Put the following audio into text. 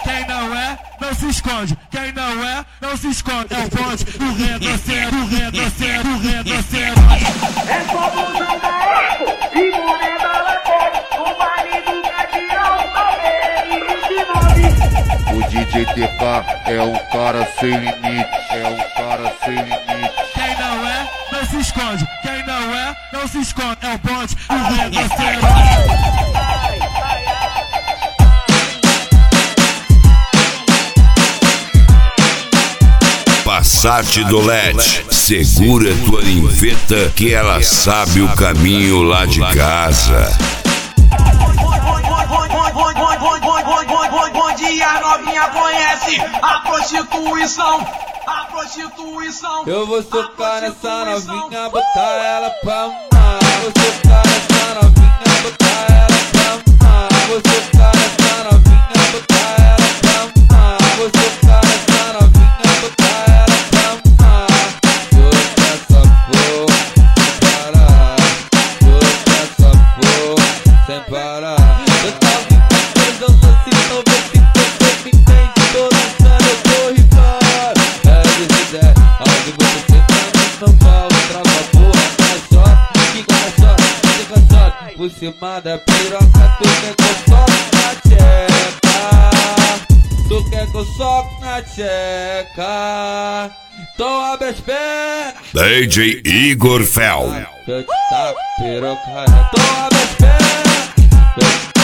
Quem não é, não se esconde. Quem não é, não se esconde. É o bonde, o retrocede, o retrocede, o retrocede. É só blusão da Eco e moneda lateral. O baile do Cadeirão, ao BR29. O DJ TK é um cara sem limite, é um cara sem limite. Quem não é, não se esconde. Quem não é, não se esconde. É o bonde, o retrocede. Passat do LED, segura tua ninfeta que ela sabe o caminho lá de casa. Bom dia, novinha conhece a prostituição. A prostituição. Eu vou socar nessa novinha, botar ela pra mamar. Vou socar nessa novinha, botar ela pra mamar. Vou socar nessa novinha, botar ela pra mamar. Vou socar nessa novinha, botar ela pra mamar. Soca essa flor sem parar. Soca essa flor sem parar. Eu tava pensando assim, talvez que você me entende. Tô dançando, eu tô rifando. Aonde você tá no São Paulo, trava a porra, cai só, fica só, por cima da piroca, tu quer que eu soque na tcheca, tu quer que eu soque na tcheca, então abre as pernas, DJ Igor Fel. eu te taco piroca, então abre as pernas.